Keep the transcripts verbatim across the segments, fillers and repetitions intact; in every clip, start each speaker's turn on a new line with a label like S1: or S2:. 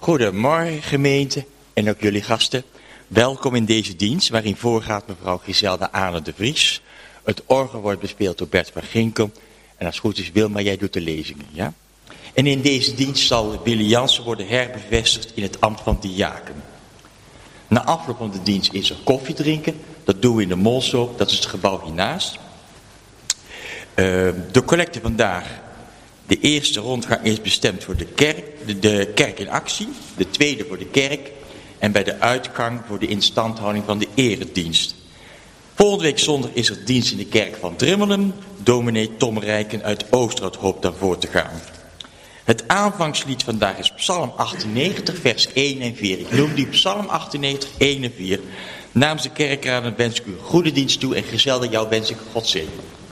S1: Goedemorgen gemeente en ook jullie gasten. Welkom in deze dienst waarin voorgaat mevrouw Giselde Ane de Vries. Het orgel wordt bespeeld door Bert van Ginkel. En als het goed is Wilma, jij doet de lezingen. Ja? En in deze dienst zal Willy Jansen worden herbevestigd in het ambt van diaken. Na afloop van de dienst is er koffie drinken. Dat doen we in de Molshoop, dat is het gebouw hiernaast. Uh, de collecte vandaag. De eerste rondgang is bestemd voor de kerk, de, de kerk in actie. De tweede voor de kerk. En bij de uitgang voor de instandhouding van de eredienst. Volgende week zondag is er dienst in de kerk van Drimmelen. Dominee Tom Rijken uit Oosterhout hoopt daarvoor te gaan. Het aanvangslied vandaag is Psalm achtennegentig, vers één en vier. Ik noem die Psalm achtennegentig, één en vier. Namens de kerkraden wens ik u goede dienst toe en Giselde, jou wens ik God zegen.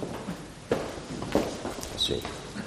S1: Zegen.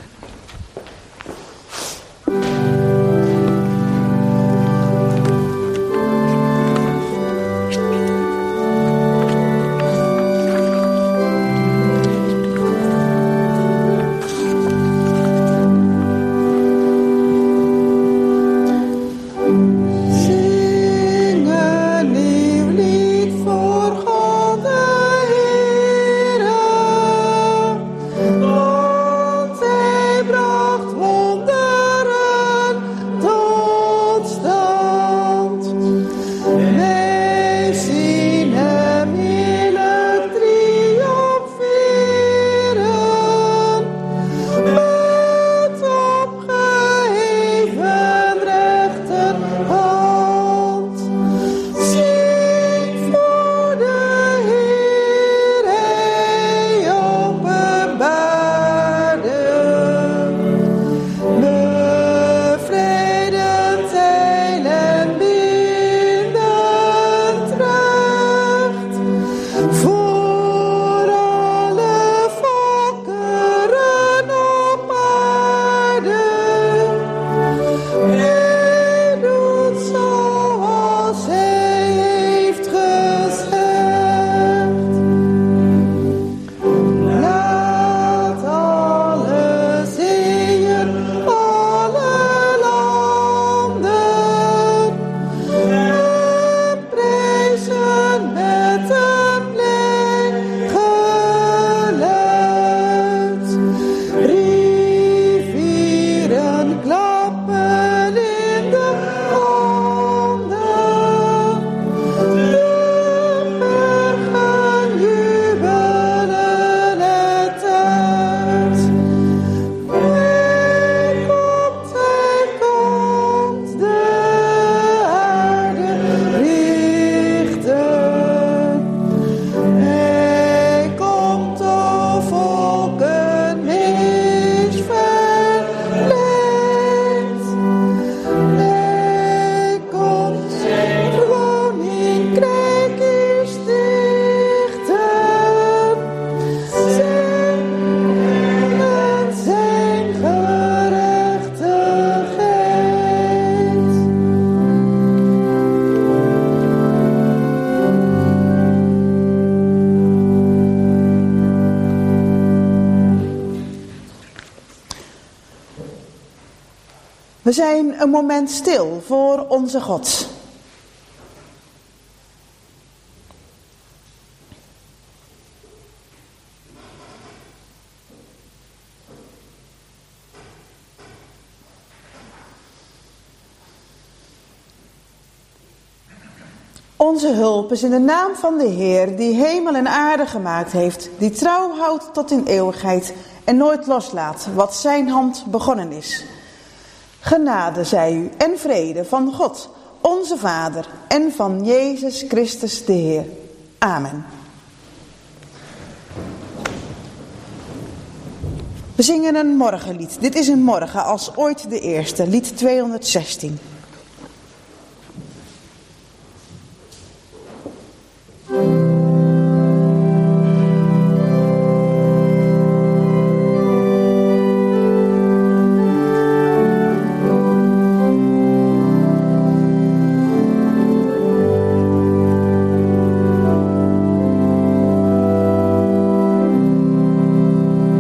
S2: We zijn een moment stil voor onze God. Onze hulp is in de naam van de Heer, die hemel en aarde gemaakt heeft, die trouw houdt tot in eeuwigheid en nooit loslaat wat zijn hand begonnen is. Genade zij u en vrede van God, onze Vader, en van Jezus Christus de Heer. Amen. We zingen een morgenlied. Dit is een morgen als ooit de eerste, lied tweehonderdzestien.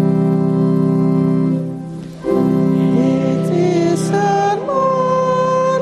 S3: Het is een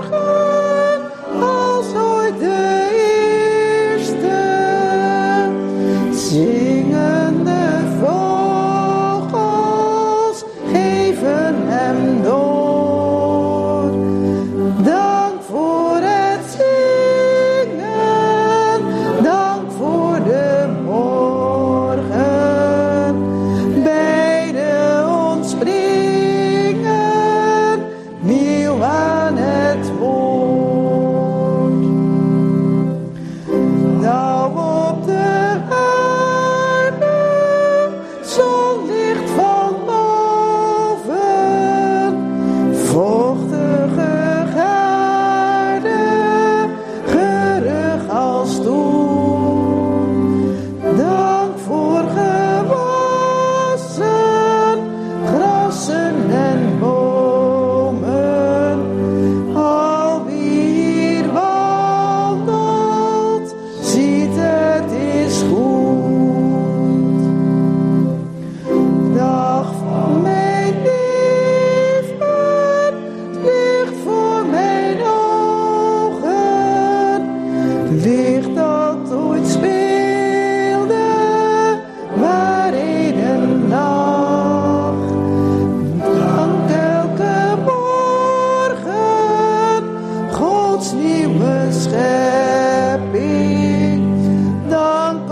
S2: licht dat ooit speelde, waar heden lag. Dank elke morgen, Gods nieuwe schepping. Dank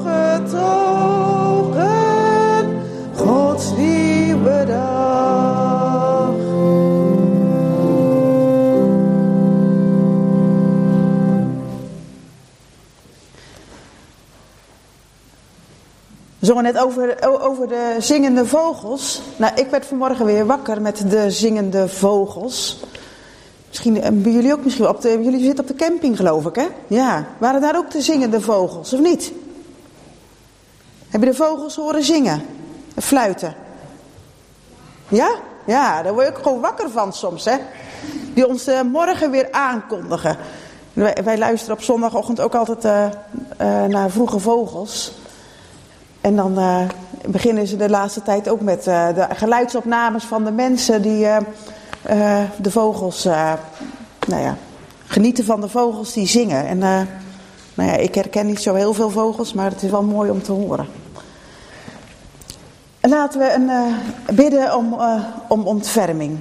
S2: opgetogen, Gods nieuwe dag. We zongen net over, over de zingende vogels. Nou, ik werd vanmorgen weer wakker met de zingende vogels. Misschien bij jullie ook misschien op de, jullie zitten op de camping, geloof ik, hè? Ja, waren daar ook de zingende vogels, of niet? Heb je de vogels horen zingen? Fluiten? Ja? Ja, daar word je ook gewoon wakker van soms, hè? Die ons uh, morgen weer aankondigen. Wij, wij luisteren op zondagochtend ook altijd uh, uh, naar vroege vogels. En dan uh, beginnen ze de laatste tijd ook met uh, de geluidsopnames van de mensen die uh, uh, de vogels, uh, nou ja, genieten van de vogels die zingen. En uh, nou ja, ik herken niet zo heel veel vogels, maar het is wel mooi om te horen. En laten we een, uh, bidden om, uh, om ontferming.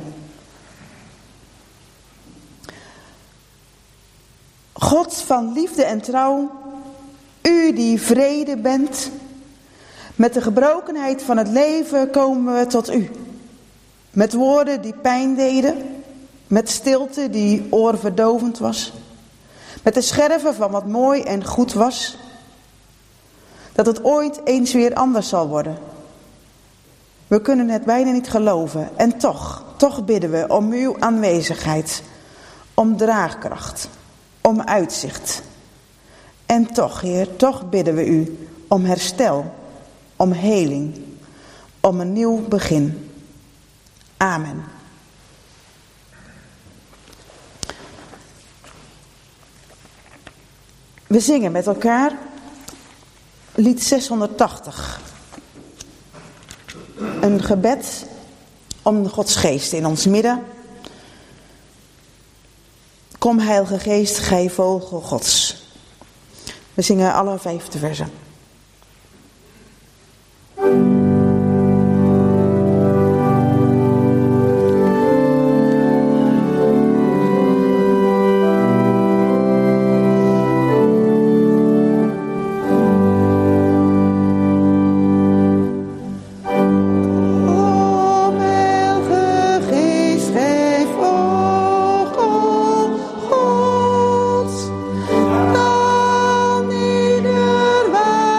S2: God van liefde en trouw, u die vrede bent, met de gebrokenheid van het leven komen we tot u. Met woorden die pijn deden, met stilte die oorverdovend was, met de scherven van wat mooi en goed was, dat het ooit eens weer anders zal worden. We kunnen het bijna niet geloven en toch, toch bidden we om uw aanwezigheid, om draagkracht, om uitzicht. En toch, Heer, toch bidden we u om herstel, om heling, om een nieuw begin. Amen. We zingen met elkaar lied zeshonderdtachtig. Een gebed om Gods geest in ons midden. Kom, Heilige Geest, gij vogel Gods. We zingen alle vijfde versen.
S3: Ieder waar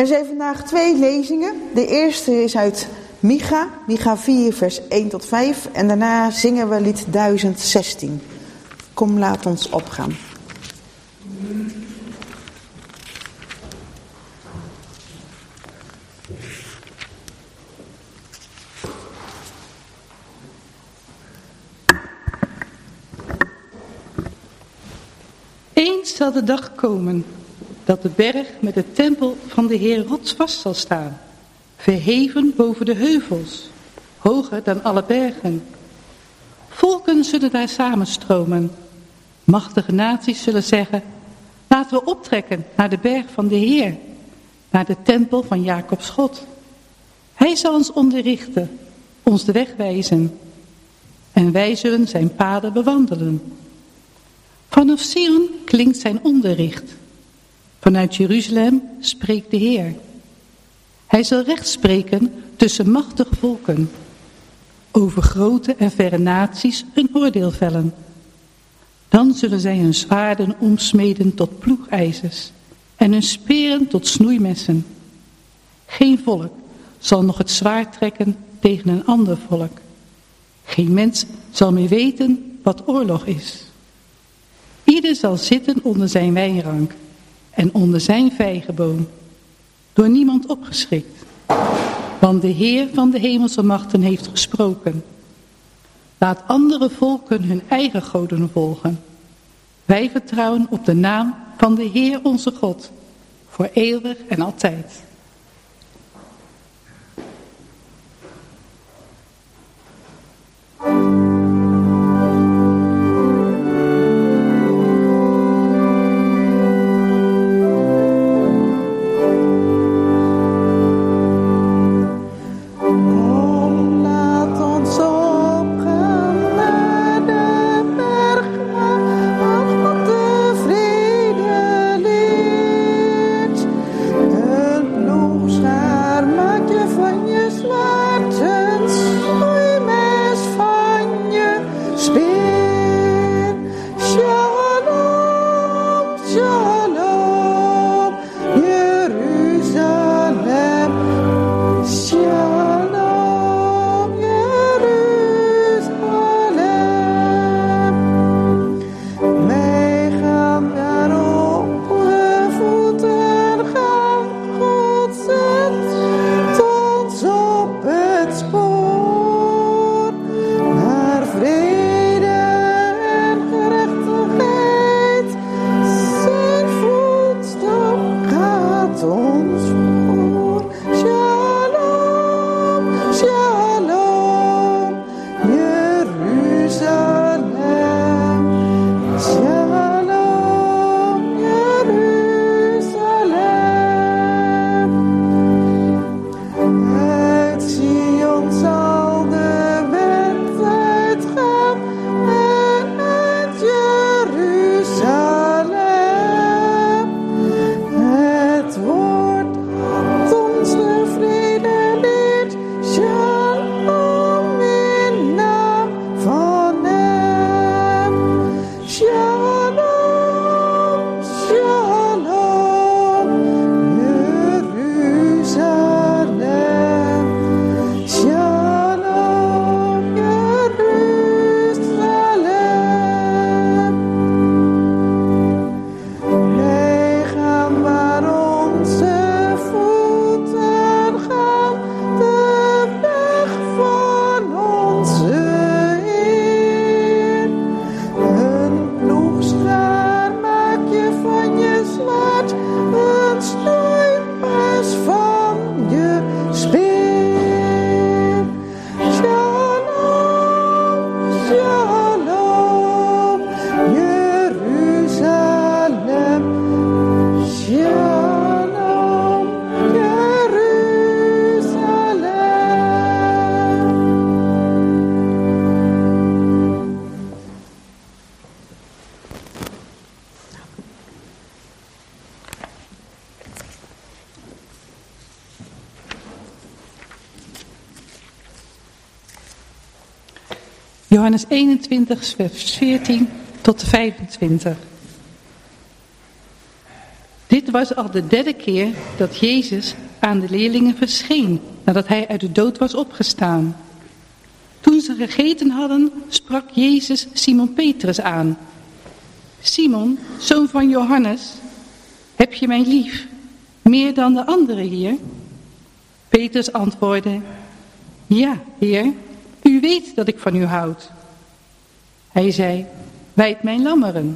S2: Er zijn vandaag twee lezingen. De eerste is uit Micha, Micha vier vers één tot vijf. En daarna zingen we lied duizend zestien. Kom, laat ons opgaan.
S3: Eens zal de dag komen dat de berg met de tempel van de Heer rotsvast zal staan, verheven boven de heuvels, hoger dan alle bergen. Volken zullen daar samenstromen. Machtige naties zullen zeggen, laten we optrekken naar de berg van de Heer, naar de tempel van Jacobs God. Hij zal ons onderrichten, ons de weg wijzen, en wij zullen zijn paden bewandelen. Vanaf Sion klinkt zijn onderricht. Vanuit Jeruzalem spreekt de Heer. Hij zal recht spreken tussen machtige volken. Over grote en verre naties een oordeel vellen. Dan zullen zij hun zwaarden omsmeden tot ploegijzers en hun speren tot snoeimessen. Geen volk zal nog het zwaard trekken tegen een ander volk. Geen mens zal meer weten wat oorlog is. Ieder zal zitten onder zijn wijnrank en onder zijn vijgenboom, door niemand opgeschrikt. Want de Heer van de hemelse machten heeft gesproken. Laat andere volken hun eigen goden volgen. Wij vertrouwen op de naam van de Heer onze God, voor eeuwig en altijd. Johannes eenentwintig, vers veertien tot vijfentwintig. Dit was al de derde keer dat Jezus aan de leerlingen verscheen, nadat hij uit de dood was opgestaan. Toen ze gegeten hadden, sprak Jezus Simon Petrus aan. Simon, zoon van Johannes, heb je mij lief, meer dan de anderen hier? Petrus antwoordde, ja, Heer, u weet dat ik van u houd. Hij zei, wijd mijn lammeren.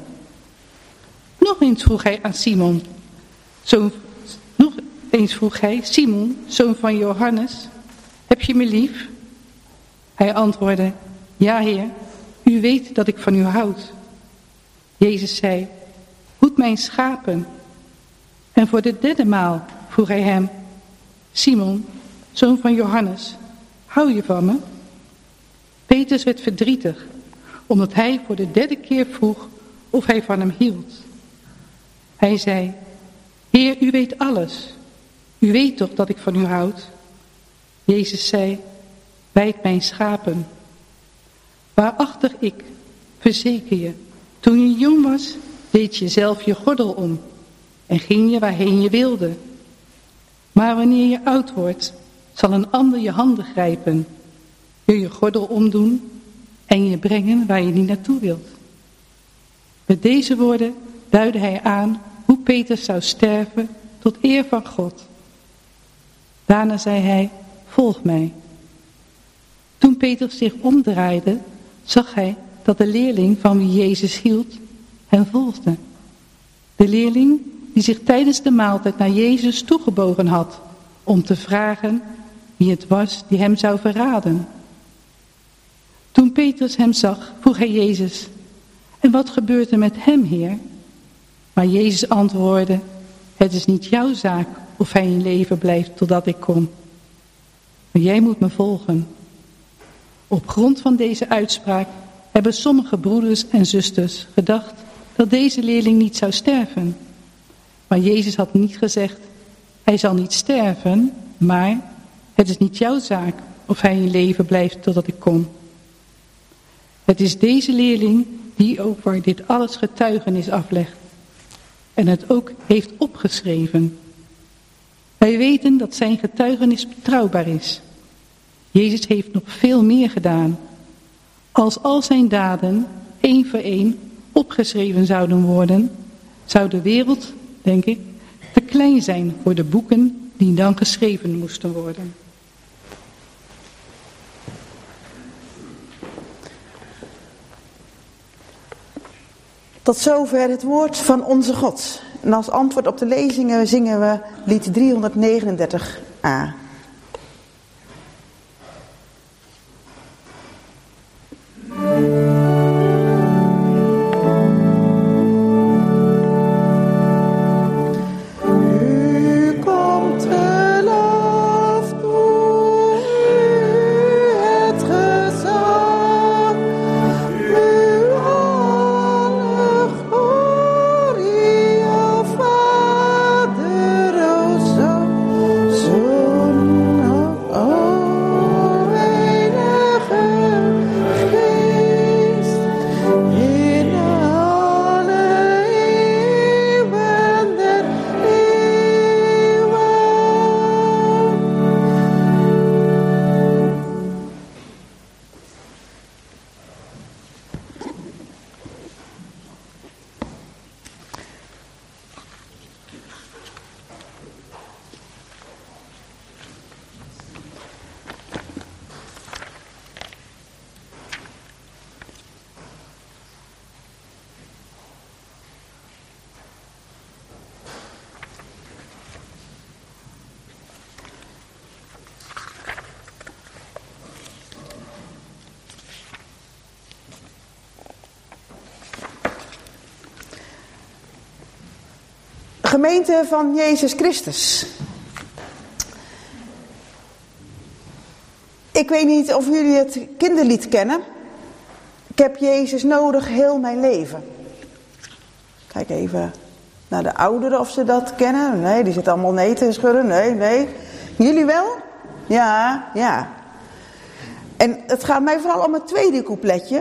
S3: Nog eens vroeg hij aan Simon, zoon, nog eens vroeg hij, Simon, zoon van Johannes, heb je me lief? Hij antwoordde, ja, Heer, u weet dat ik van u houd. Jezus zei, hoed mijn schapen. En voor de derde maal vroeg hij hem, Simon, zoon van Johannes, hou je van me? Petrus werd verdrietig, omdat hij voor de derde keer vroeg of hij van hem hield. Hij zei, Heer, u weet alles. U weet toch dat ik van u houd? Jezus zei, wijd mijn schapen. Waarachtig ik, verzeker je, toen je jong was, deed je zelf je gordel om en ging je waarheen je wilde. Maar wanneer je oud wordt, zal een ander je handen grijpen, je je gordel omdoen en je brengen waar je niet naartoe wilt. Met deze woorden duidde hij aan hoe Petrus zou sterven tot eer van God. Daarna zei hij, volg mij. Toen Petrus zich omdraaide, zag hij dat de leerling van wie Jezus hield hem volgde. De leerling die zich tijdens de maaltijd naar Jezus toegebogen had om te vragen wie het was die hem zou verraden. Toen Petrus hem zag, vroeg hij Jezus, en wat gebeurt er met hem, Heer? Maar Jezus antwoordde, het is niet jouw zaak of hij in leven blijft totdat ik kom. Maar jij moet me volgen. Op grond van deze uitspraak hebben sommige broeders en zusters gedacht dat deze leerling niet zou sterven. Maar Jezus had niet gezegd, hij zal niet sterven, maar het is niet jouw zaak of hij in leven blijft totdat ik kom. Het is deze leerling die over dit alles getuigenis aflegt en het ook heeft opgeschreven. Wij weten dat zijn getuigenis betrouwbaar is. Jezus heeft nog veel meer gedaan. Als al zijn daden één voor één opgeschreven zouden worden, zou de wereld, denk ik, te klein zijn voor de boeken die dan geschreven moesten worden.
S2: Tot zover het woord van onze God. En als antwoord op de lezingen zingen we lied driehonderdnegenendertig a. Gemeente van Jezus Christus. Ik weet niet of jullie het kinderlied kennen. Ik heb Jezus nodig heel mijn leven. Kijk even naar de ouderen of ze dat kennen. Nee, die zitten allemaal nee te schudden. Nee, nee. Jullie wel? Ja, ja. En het gaat mij vooral om het tweede coupletje.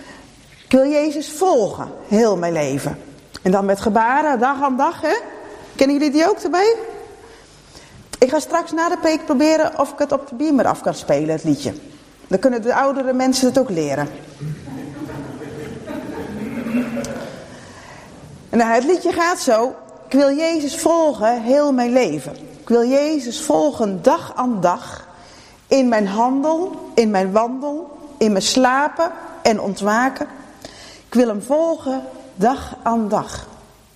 S2: Ik wil Jezus volgen, heel mijn leven. En dan met gebaren, dag aan dag, hè? Kennen jullie die ook erbij? Ik ga straks na de preek proberen of ik het op de beamer af kan spelen, het liedje. Dan kunnen de oudere mensen het ook leren. En nou, het liedje gaat zo. Ik wil Jezus volgen heel mijn leven. Ik wil Jezus volgen dag aan dag. In mijn handel, in mijn wandel, in mijn slapen en ontwaken. Ik wil hem volgen dag aan dag.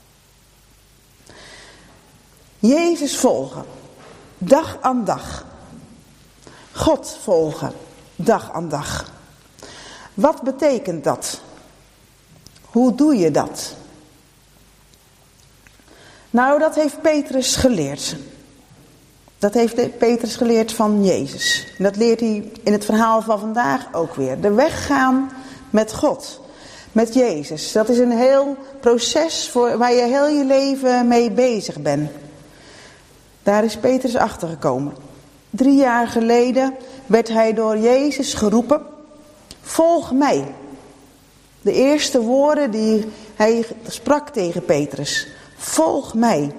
S2: Jezus volgen. Dag aan dag. God volgen. Dag aan dag. Wat betekent dat? Hoe doe je dat? Nou, dat heeft Petrus geleerd. Dat heeft Petrus geleerd van Jezus. En dat leert hij in het verhaal van vandaag ook weer. De weg gaan met God. Met Jezus. Dat is een heel proces voor, waar je heel je leven mee bezig bent. Daar is Petrus achter gekomen. Drie jaar geleden werd hij door Jezus geroepen. Volg mij. De eerste woorden die hij sprak tegen Petrus. Volg mij.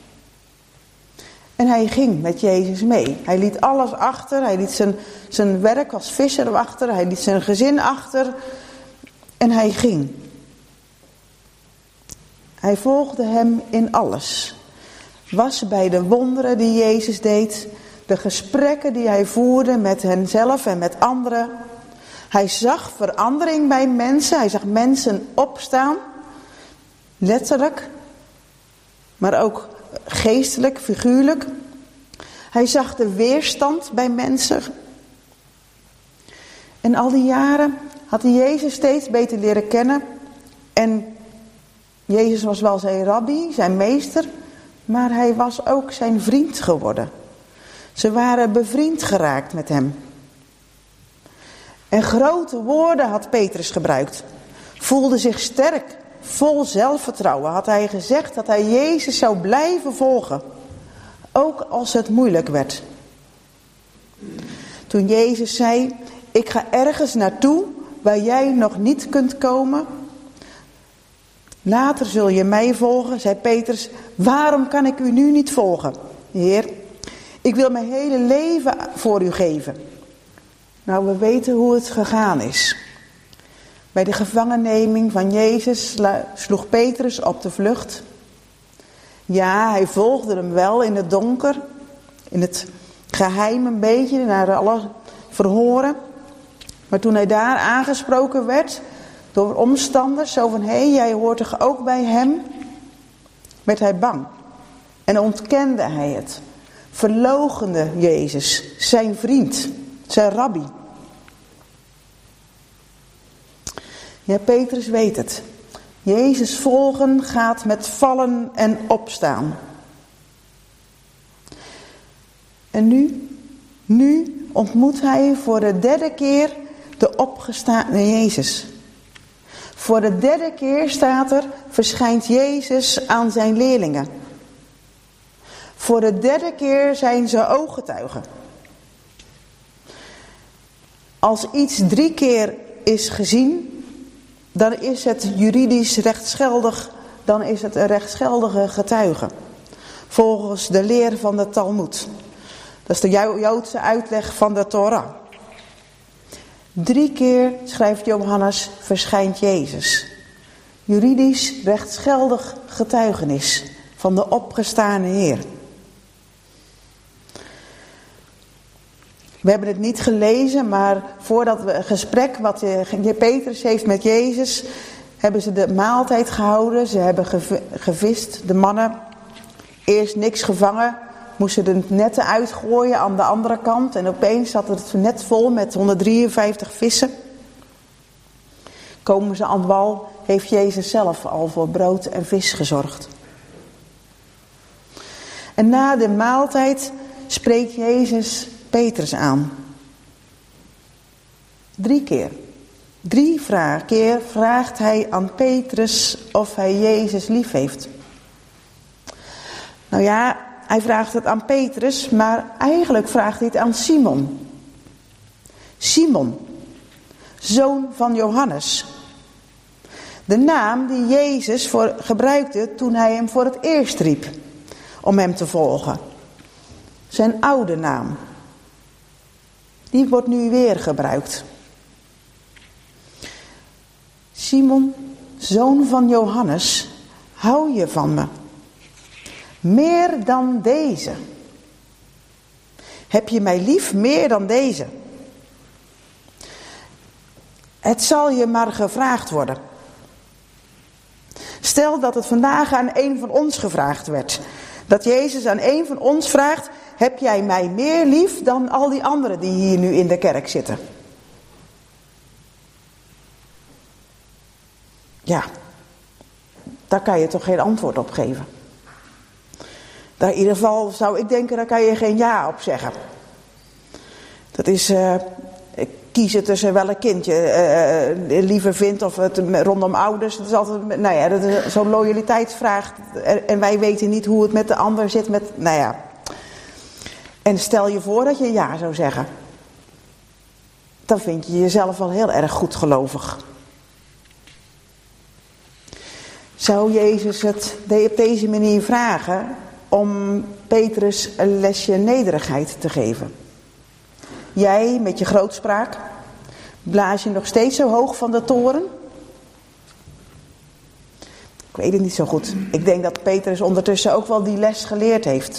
S2: En hij ging met Jezus mee. Hij liet alles achter. Hij liet zijn, zijn werk als visser achter. Hij liet zijn gezin achter. En hij ging. Hij volgde hem in alles. Was bij de wonderen die Jezus deed. De gesprekken die hij voerde met henzelf en met anderen. Hij zag verandering bij mensen. Hij zag mensen opstaan. Letterlijk. Maar ook geestelijk, figuurlijk. Hij zag de weerstand bij mensen. En al die jaren had hij Jezus steeds beter leren kennen. En Jezus was wel zijn rabbi, zijn meester. Maar hij was ook zijn vriend geworden. Ze waren bevriend geraakt met hem. En grote woorden had Petrus gebruikt. Voelde zich sterk, vol zelfvertrouwen. Had hij gezegd dat hij Jezus zou blijven volgen. Ook als het moeilijk werd. Toen Jezus zei, ik ga ergens naartoe waar jij nog niet kunt komen. Later zul je mij volgen, zei Petrus. Waarom kan ik u nu niet volgen, Heer? Ik wil mijn hele leven voor u geven. Nou, we weten hoe het gegaan is. Bij de gevangenneming van Jezus sloeg Petrus op de vlucht. Ja, hij volgde hem wel in het donker. In het geheim een beetje, naar alle verhoren. Maar toen hij daar aangesproken werd door omstanders, zo van, hé, hey, jij hoort toch ook bij hem? Werd hij bang. En ontkende hij het. Verloochende Jezus, zijn vriend, zijn rabbi. Ja, Petrus weet het. Jezus volgen gaat met vallen en opstaan. En nu, nu ontmoet hij voor de derde keer de opgestane Jezus. Voor de derde keer staat er, verschijnt Jezus aan zijn leerlingen. Voor de derde keer zijn ze ooggetuigen. Als iets drie keer is gezien, dan is het juridisch rechtsgeldig, dan is het een rechtsgeldige getuige. Volgens de leer van de Talmoed. Dat is de Joodse uitleg van de Torah. Drie keer, schrijft Johannes, verschijnt Jezus. Juridisch rechtsgeldig getuigenis van de opgestane Heer. We hebben het niet gelezen, maar voordat we een gesprek wat Petrus heeft met Jezus, hebben ze de maaltijd gehouden. Ze hebben gevist, de mannen. Eerst niks gevangen, moesten de netten uitgooien aan de andere kant. En opeens zat het net vol met honderddrieënvijftig vissen. Komen ze aan wal, heeft Jezus zelf al voor brood en vis gezorgd. En na de maaltijd spreekt Jezus Petrus aan. Drie keer. Drie vraag, keer vraagt hij aan Petrus of hij Jezus lief heeft. Nou ja, hij vraagt het aan Petrus, maar eigenlijk vraagt hij het aan Simon. Simon, zoon van Johannes. De naam die Jezus voor gebruikte toen hij hem voor het eerst riep. om hem te volgen. Zijn oude naam. Die wordt nu weer gebruikt. Simon, zoon van Johannes, hou je van me? Meer dan deze. Heb je mij lief meer dan deze? Het zal je maar gevraagd worden. Stel dat het vandaag aan een van ons gevraagd werd. Dat Jezus aan een van ons vraagt, heb jij mij meer lief dan al die anderen die hier nu in de kerk zitten? Ja, daar kan je toch geen antwoord op geven. Daar in ieder geval zou ik denken, daar kan je geen ja op zeggen. Dat is uh, kiezen tussen welk kind je uh, liever vindt of het rondom ouders. Dat is altijd, nou ja, dat is zo'n loyaliteitsvraag. En wij weten niet hoe het met de ander zit. Met, nou ja. En stel je voor dat je ja zou zeggen. Dan vind je jezelf wel heel erg goedgelovig. Zou Jezus het op deze manier vragen om Petrus een lesje nederigheid te geven? Jij met je grootspraak, blaas je nog steeds zo hoog van de toren? Ik weet het niet zo goed. Ik denk dat Petrus ondertussen ook wel die les geleerd heeft.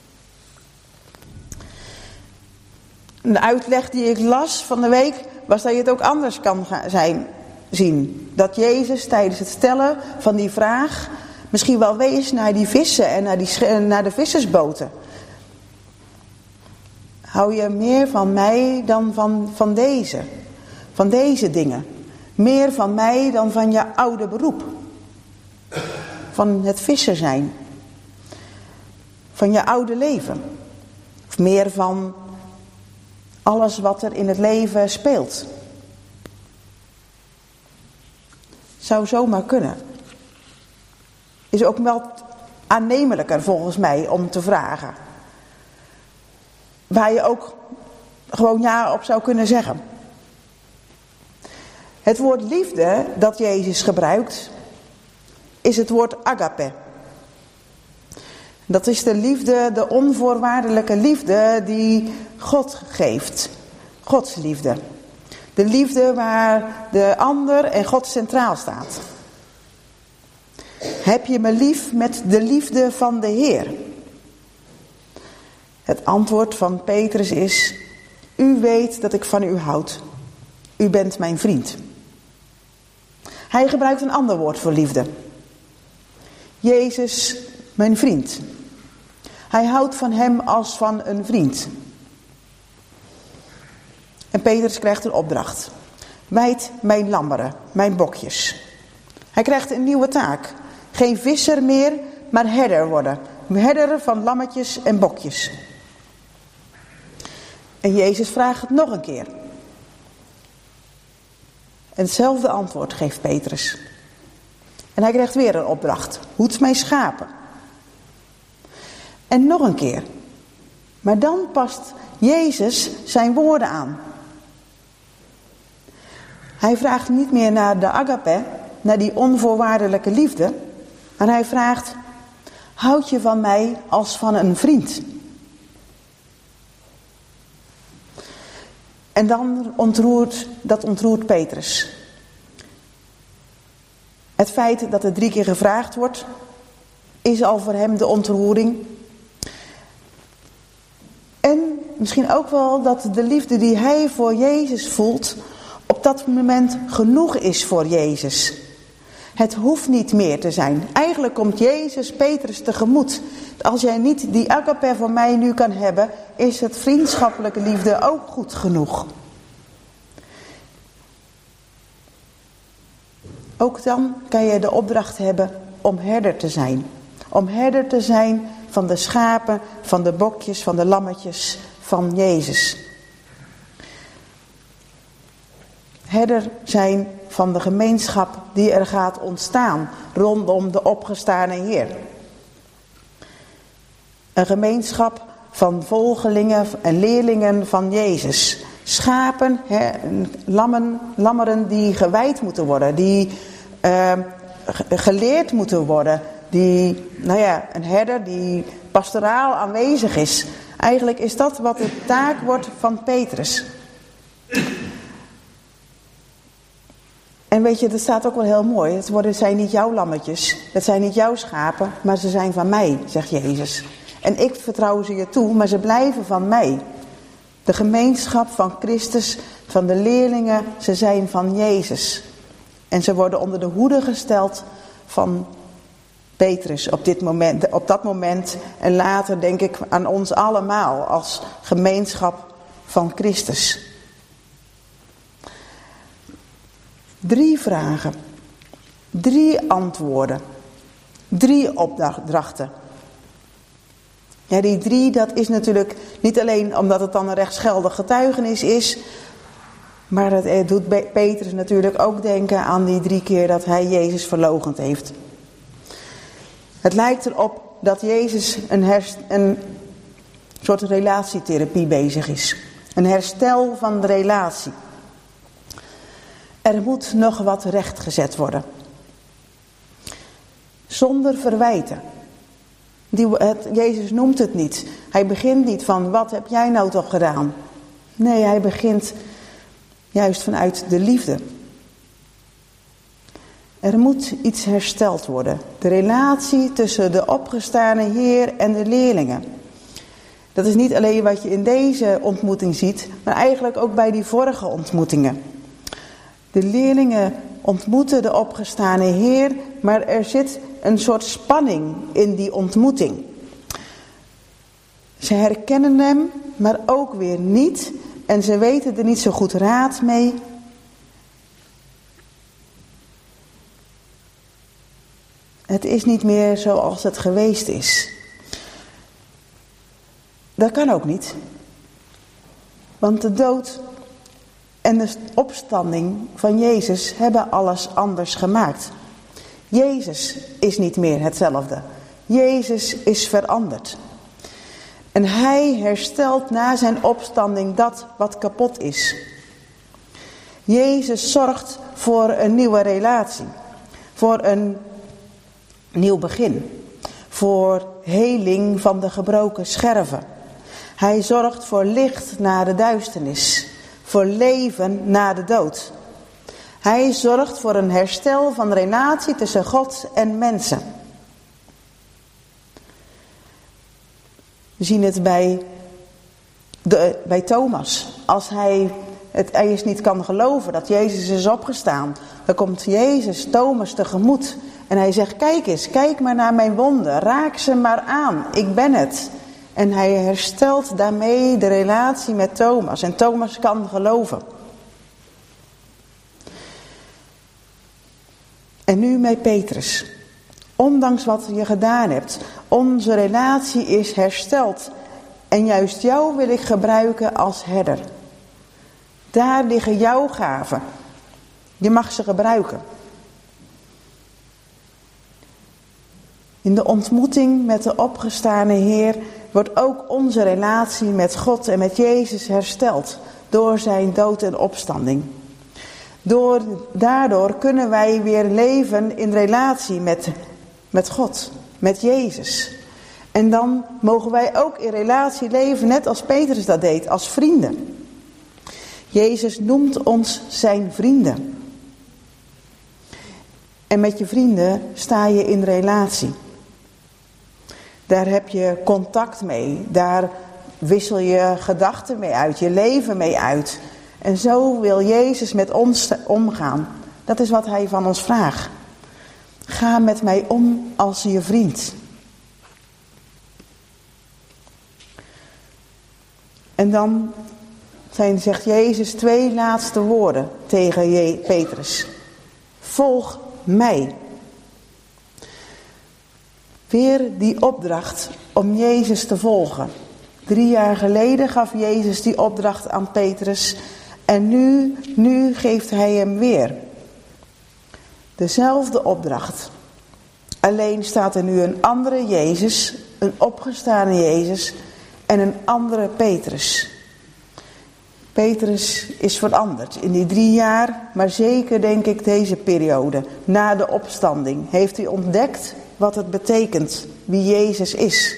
S2: Een uitleg die ik las van de week was dat je het ook anders kan zijn, zien. Dat Jezus tijdens het stellen van die vraag misschien wel wees naar die vissen en naar, die, naar de vissersboten. Hou je meer van mij dan van, van deze, van deze dingen. Meer van mij dan van je oude beroep. Van het visser zijn. Van je oude leven. Of meer van alles wat er in het leven speelt. Zou zomaar kunnen. Is ook wel aannemelijker volgens mij om te vragen. Waar je ook gewoon ja op zou kunnen zeggen. Het woord liefde dat Jezus gebruikt is het woord agape. Dat is de liefde, de onvoorwaardelijke liefde die God geeft. Gods liefde. De liefde waar de ander en God centraal staat. Heb je me lief met de liefde van de Heer? Het antwoord van Petrus is, u weet dat ik van u houd. U bent mijn vriend. Hij gebruikt een ander woord voor liefde. Jezus, mijn vriend. Hij houdt van hem als van een vriend. En Petrus krijgt een opdracht. Wijd mijn lammeren, mijn bokjes. Hij krijgt een nieuwe taak. Geen visser meer, maar herder worden. Herder van lammetjes en bokjes. En Jezus vraagt het nog een keer. En hetzelfde antwoord geeft Petrus. En hij krijgt weer een opdracht. Hoed mijn schapen. En nog een keer. Maar dan past Jezus zijn woorden aan. Hij vraagt niet meer naar de agape, naar die onvoorwaardelijke liefde. Maar hij vraagt, houd je van mij als van een vriend? En dan ontroert, dat ontroert Petrus. Het feit dat er drie keer gevraagd wordt, is al voor hem de ontroering. En misschien ook wel dat de liefde die hij voor Jezus voelt, op dat moment genoeg is voor Jezus. Het hoeft niet meer te zijn. Eigenlijk komt Jezus Petrus tegemoet. Als jij niet die agape voor mij nu kan hebben, is het vriendschappelijke liefde ook goed genoeg. Ook dan kan je de opdracht hebben om herder te zijn. Om herder te zijn van de schapen, van de bokjes, van de lammetjes, van Jezus. Herder zijn van de gemeenschap die er gaat ontstaan rondom de opgestane Heer. Een gemeenschap van volgelingen en leerlingen van Jezus. Schapen, he, lammen, lammeren die gewijd moeten worden, die uh, geleerd moeten worden, die, nou ja, een herder die pastoraal aanwezig is. Eigenlijk is dat wat de taak wordt van Petrus. En weet je, dat staat ook wel heel mooi. Het worden, zijn niet jouw lammetjes, het zijn niet jouw schapen, maar ze zijn van mij, zegt Jezus. En ik vertrouw ze je toe, maar ze blijven van mij. De gemeenschap van Christus, van de leerlingen, ze zijn van Jezus. En ze worden onder de hoede gesteld van Petrus op, dit moment, op dat moment. En later denk ik aan ons allemaal als gemeenschap van Christus. Drie vragen. Drie antwoorden. Drie opdrachten. Ja, die drie, dat is natuurlijk niet alleen omdat het dan een rechtsgeldig getuigenis is. Maar dat doet Petrus natuurlijk ook denken aan die drie keer dat hij Jezus verloochend heeft. Het lijkt erop dat Jezus een, herst- een soort relatietherapie bezig is. Een herstel van de relatie. Er moet nog wat rechtgezet worden. Zonder verwijten. Die, het, Jezus noemt het niet. Hij begint niet van, wat heb jij nou toch gedaan? Nee, hij begint juist vanuit de liefde. Er moet iets hersteld worden. De relatie tussen de opgestane Heer en de leerlingen. Dat is niet alleen wat je in deze ontmoeting ziet, maar eigenlijk ook bij die vorige ontmoetingen. De leerlingen ontmoeten de opgestane Heer, maar er zit een soort spanning in die ontmoeting. Ze herkennen hem, maar ook weer niet. En ze weten er niet zo goed raad mee. Het is niet meer zoals het geweest is. Dat kan ook niet. Want de dood en de opstanding van Jezus hebben alles anders gemaakt. Jezus is niet meer hetzelfde. Jezus is veranderd. En hij herstelt na zijn opstanding dat wat kapot is. Jezus zorgt voor een nieuwe relatie. Voor een nieuw begin. Voor heling van de gebroken scherven. Hij zorgt voor licht na de duisternis. Voor leven na de dood. Hij zorgt voor een herstel van de relatie tussen God en mensen. We zien het bij, de, bij Thomas. Als hij het eerst niet kan geloven dat Jezus is opgestaan, dan komt Jezus Thomas tegemoet. En hij zegt, kijk eens, kijk maar naar mijn wonden, raak ze maar aan, ik ben het. En hij herstelt daarmee de relatie met Thomas. En Thomas kan geloven. En nu met Petrus. Ondanks wat je gedaan hebt. Onze relatie is hersteld. En juist jou wil ik gebruiken als herder. Daar liggen jouw gaven. Je mag ze gebruiken. In de ontmoeting met de opgestane Heer wordt ook onze relatie met God en met Jezus hersteld. Door zijn dood en opstanding. Door, daardoor kunnen wij weer leven in relatie met, met God, met Jezus. En dan mogen wij ook in relatie leven, net als Petrus dat deed, als vrienden. Jezus noemt ons zijn vrienden. En met je vrienden sta je in relatie. Daar heb je contact mee, daar wissel je gedachten mee uit, je leven mee uit. En zo wil Jezus met ons omgaan. Dat is wat hij van ons vraagt. Ga met mij om als je vriend. En dan zijn, zegt Jezus twee laatste woorden tegen Je- Petrus. Volg mij. Weer die opdracht om Jezus te volgen. Drie jaar geleden gaf Jezus die opdracht aan Petrus. En nu, nu geeft hij hem weer. Dezelfde opdracht. Alleen staat er nu een andere Jezus, een opgestane Jezus en een andere Petrus. Petrus is veranderd in die drie jaar, maar zeker denk ik deze periode, na de opstanding, heeft hij ontdekt wat het betekent, wie Jezus is.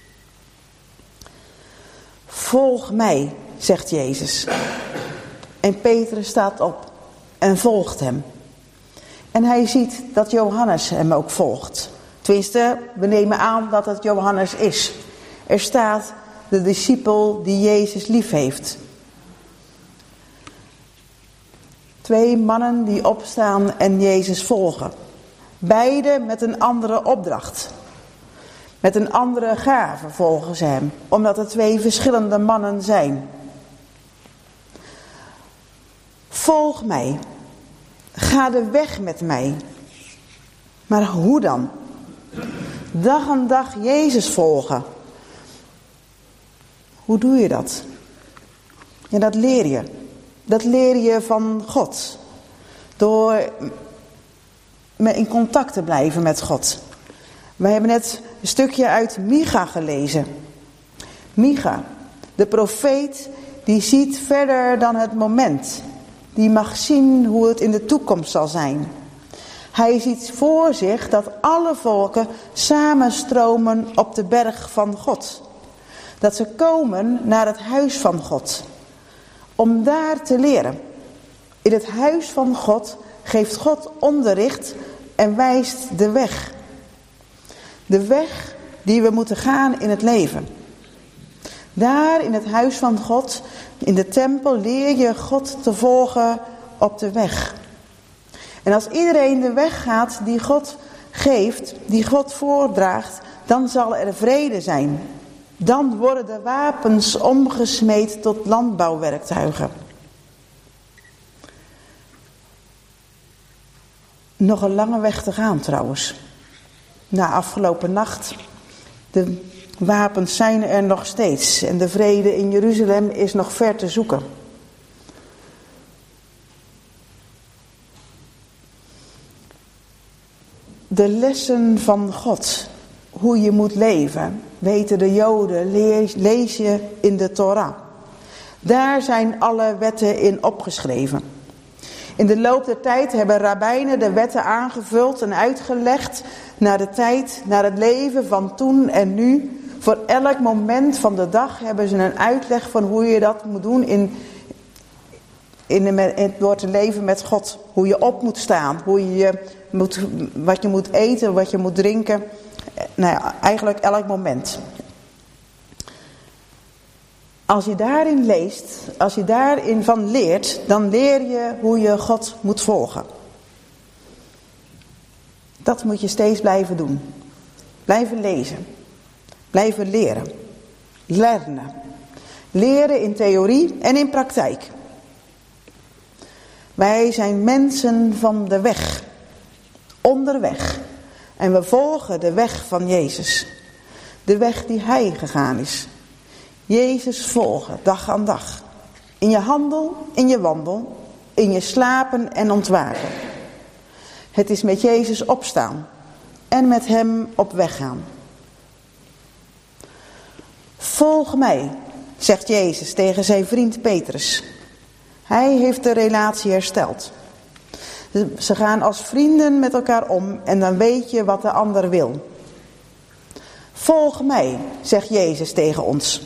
S2: Volg mij, zegt Jezus. En Petrus staat op en volgt hem. En hij ziet dat Johannes hem ook volgt. Tenminste, we nemen aan dat het Johannes is. Er staat de discipel die Jezus lief heeft. Twee mannen die opstaan en Jezus volgen. Beide met een andere opdracht. Met een andere gave volgen ze hem. Omdat het twee verschillende mannen zijn. Volg mij. Ga de weg met mij. Maar hoe dan? Dag aan dag Jezus volgen. Hoe doe je dat? Ja, dat leer je. Dat leer je van God. Door in contact te blijven met God. We hebben net een stukje uit Micha gelezen. Micha, de profeet, die ziet verder dan het moment. Die mag zien hoe het in de toekomst zal zijn. Hij ziet voor zich dat alle volken samenstromen op de berg van God. Dat ze komen naar het huis van God. Om daar te leren. In het huis van God geeft God onderricht en wijst de weg. De weg die we moeten gaan in het leven. Daar in het huis van God, in de tempel, leer je God te volgen op de weg. En als iedereen de weg gaat die God geeft, die God voordraagt, dan zal er vrede zijn. Dan worden de wapens omgesmeed tot landbouwwerktuigen. Nog een lange weg te gaan trouwens. Na afgelopen nacht, de wapens zijn er nog steeds en de vrede in Jeruzalem is nog ver te zoeken. De lessen van God, hoe je moet leven, weten de Joden, lees je in de Torah. Daar zijn alle wetten in opgeschreven. In de loop der tijd hebben rabbijnen de wetten aangevuld en uitgelegd naar de tijd, naar het leven van toen en nu. Voor elk moment van de dag hebben ze een uitleg van hoe je dat moet doen in, in de, door te leven met God. Hoe je op moet staan, hoe je moet, wat je moet eten, wat je moet drinken. Nou ja, eigenlijk elk moment. Als je daarin leest, als je daarin van leert, dan leer je hoe je God moet volgen. Dat moet je steeds blijven doen. Blijven lezen. Blijven leren. Leren. Leren in theorie en in praktijk. Wij zijn mensen van de weg. Onderweg. En we volgen de weg van Jezus. De weg die Hij gegaan is. Jezus volgen, dag aan dag. In je handel, in je wandel, in je slapen en ontwaken. Het is met Jezus opstaan en met Hem op weg gaan. Volg mij, zegt Jezus tegen zijn vriend Petrus. Hij heeft de relatie hersteld. Ze gaan als vrienden met elkaar om en dan weet je wat de ander wil. Volg mij, zegt Jezus tegen ons.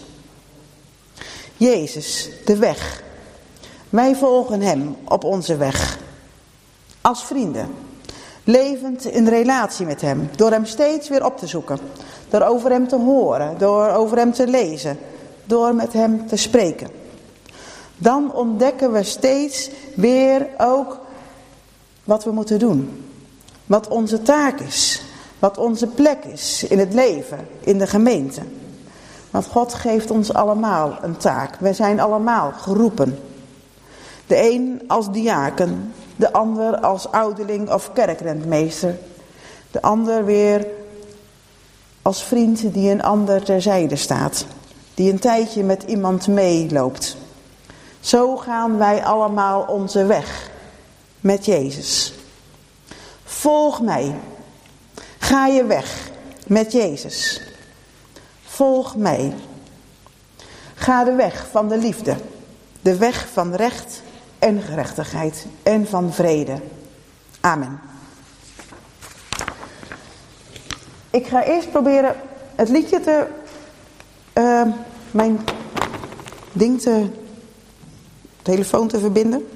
S2: Jezus, de weg. Wij volgen Hem op onze weg. Als vrienden. Levend in relatie met Hem. Door Hem steeds weer op te zoeken. Door over Hem te horen. Door over Hem te lezen. Door met Hem te spreken. Dan ontdekken we steeds weer ook wat we moeten doen. Wat onze taak is. Wat onze plek is in het leven, in de gemeente. Want God geeft ons allemaal een taak. Wij zijn allemaal geroepen. De een als diaken, de ander als ouderling of kerkrentmeester. De ander weer als vriend die een ander terzijde staat. Die een tijdje met iemand meeloopt. Zo gaan wij allemaal onze weg met Jezus. Volg mij. Ga je weg met Jezus. Volg mij. Ga de weg van de liefde. De weg van recht en gerechtigheid en van vrede. Amen. Ik ga eerst proberen het liedje te... Uh, mijn ding te... telefoon te verbinden.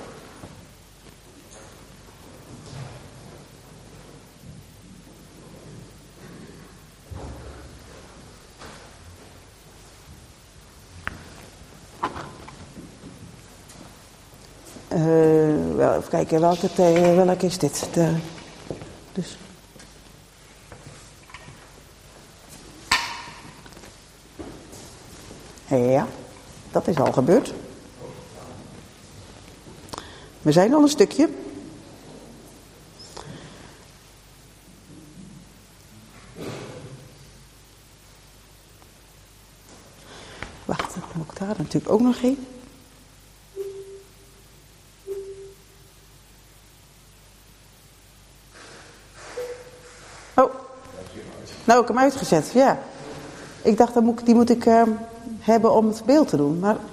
S2: Uh, wel, even kijken, welke, uh, welke is dit? De, dus. Ja, dat is al gebeurd. We zijn al een stukje. Wacht, dan moet ik daar natuurlijk ook nog heen. Oh, nou ik heb hem uitgezet, ja. Ik dacht, dat moet, die moet ik uh, hebben om het beeld te doen, maar...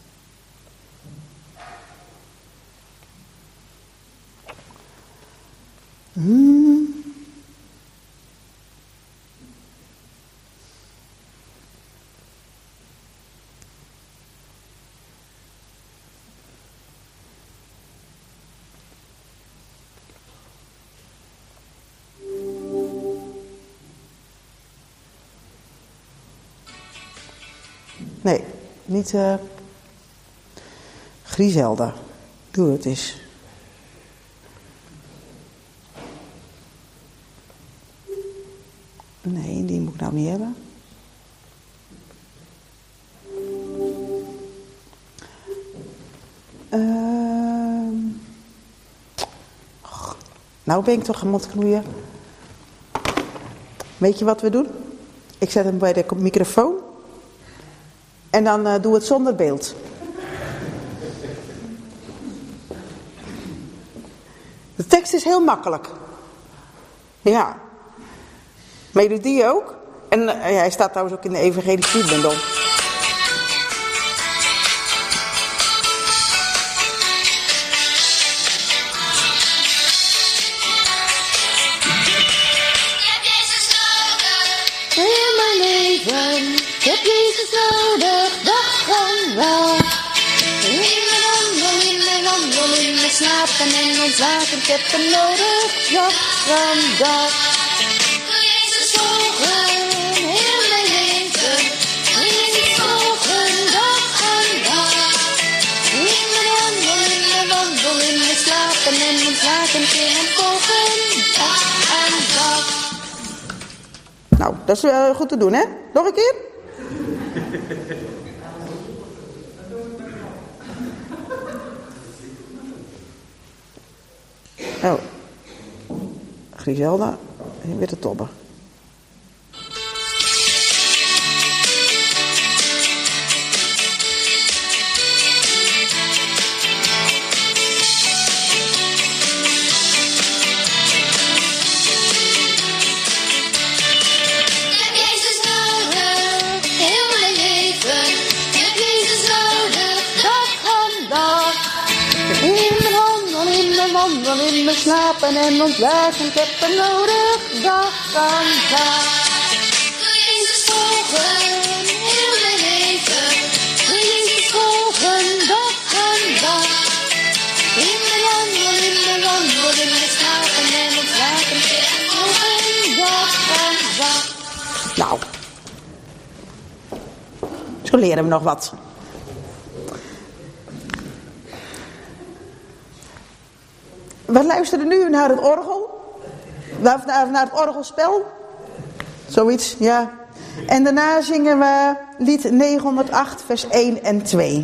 S2: Hmm. Nee, niet uh, Griselda. Doe het eens. Nee, die moet ik nou niet hebben. Uh, nou ben ik toch een knoeien. Weet je wat we doen? Ik zet hem bij de microfoon. En dan uh, doe het zonder beeld. De tekst is heel makkelijk. Ja. Melodie ook. En uh, hij staat trouwens ook in de evangelische liedbundel. In mijn leven, ik heb Jezus nodig, dag en wel. In mijn wandel, in mijn wandel, in mijn slapen en ontwaken, ik heb hem nodig, dag en dag. En ontwaken in en boven, dag en dag. Nou, dat is uh, goed te doen, hè? Nog een keer? Oh. Griselda en weer de tobben. In mijn slapen en ontwaken, ik heb hem nodig, dag aan dag. Wil Jezus volgen, heel mijn leven. Wil Jezus volgen, dag aan dag. In mijn wandel, in mijn wandel, in mijn slapen en ontwaken, ik heb hem nodig, dag aan dag. Nou, zo leren we nog wat. We luisteren nu naar het orgel. Naar, naar, naar het orgelspel. Zoiets, ja. En daarna zingen we lied negenhonderdacht, vers één en twee.